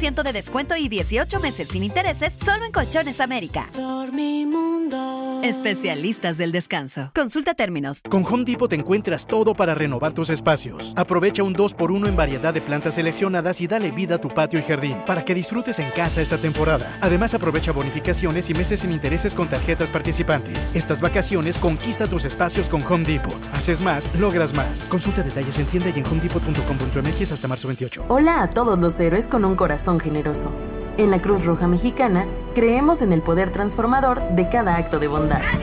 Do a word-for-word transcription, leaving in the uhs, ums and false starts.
ciento de descuento y dieciocho meses sin intereses solo en Colchones América. Dormimundo. Especialistas del descanso. Consulta términos. Con Home Depot encuentras todo para renovar tus espacios. Aprovecha un dos por uno en variedad de plantas seleccionadas y dale vida a tu patio y jardín para que disfrutes en casa esta temporada. Además, aprovecha bonificaciones y meses sin intereses con tarjetas participantes. Estas vacaciones conquista tus espacios con Home Depot. Haces más, logras más. Consulta detalles en tienda y en home depot punto com punto m x hasta marzo veintiocho. Hola a todos los héroes con un corazón generoso. En la Cruz Roja Mexicana creemos en el poder transformador de cada acto de bondad.